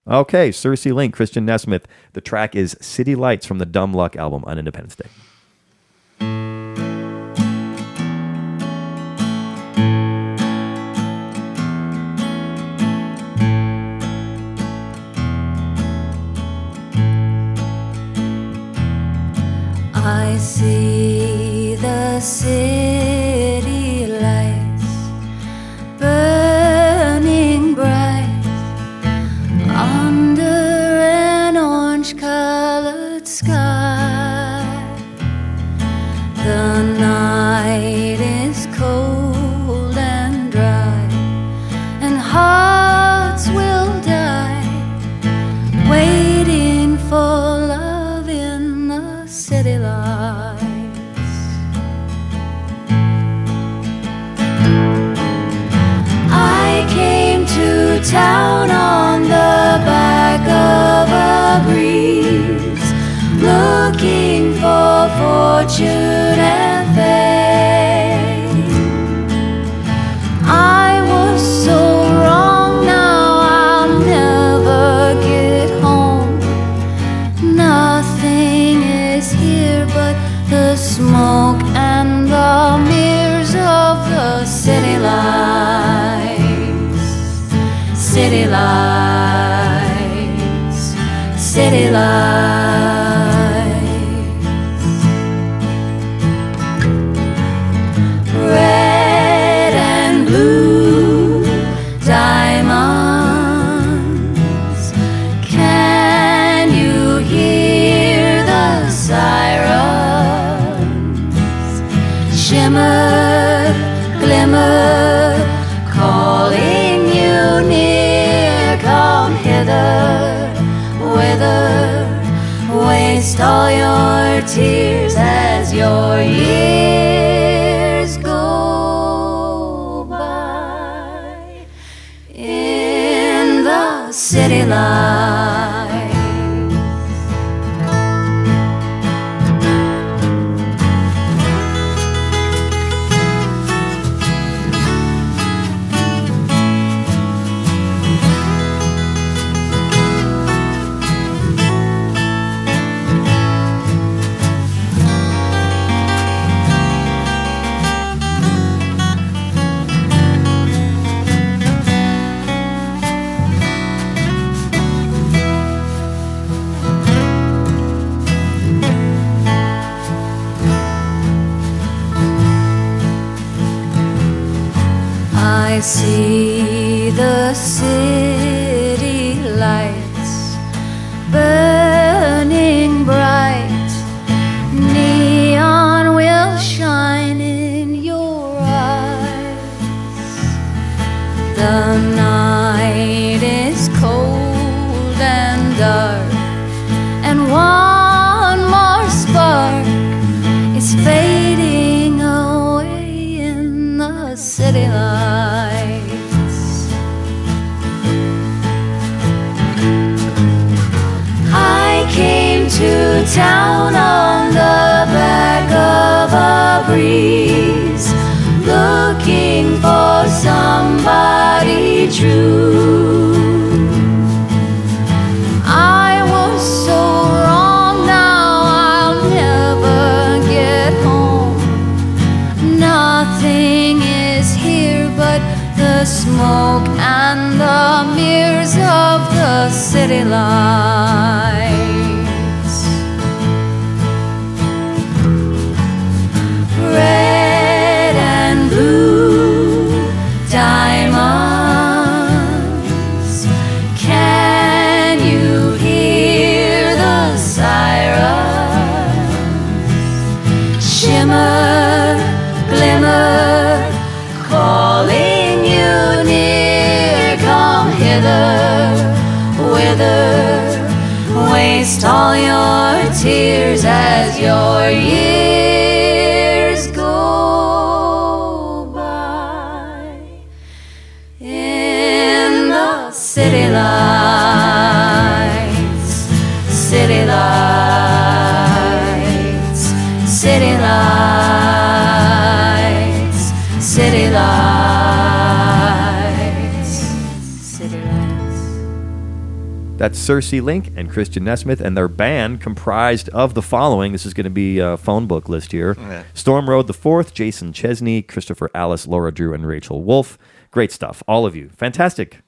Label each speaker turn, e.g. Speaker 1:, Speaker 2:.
Speaker 1: Okay, Cersei Link, Christian Nesmith. The track is City Lights from the Dumb Luck album on Independence Day.
Speaker 2: I see the city lights burning bright under an orange-colored sky. The night is cold and dry, and hearts will die waiting for love in the city lights. I came to town on the back of a breeze, looking for fortune and fame. I was so wrong, now I'll never get home. Nothing is here but the smoke and the mirrors of the city lights. City lights, city lights. Red and blue diamonds. Can you hear the sirens? Shimmer, glimmer, calling you near. Come hither, whither, waste all your tears as your years go by in the city lights. I see the city lights burning bright. Neon will shine in your eyes. The night is cold and dark, and one more spark is fading away in the city lights. I came to town on the back of a breeze, looking for somebody true. I was so wrong, now I'll never get home. Nothing is here but the smoke and the mirrors of the city lights. Red and blue diamonds. Can you hear the sirens? Shimmer, glimmer, calling you near. Come hither, whither, waste all your tears as your years go by in the city lights. City lights, city lights, city lights, city lights.
Speaker 1: That's Cersei Link and Christian Nesmith, and their band comprised of the following. This is going to be a phone book list here.
Speaker 3: Okay.
Speaker 1: Storm Road the Fourth, Jason Chesney, Christopher Alice, Laura Drew, and Rachel Wolf. Great stuff. All of you. Fantastic.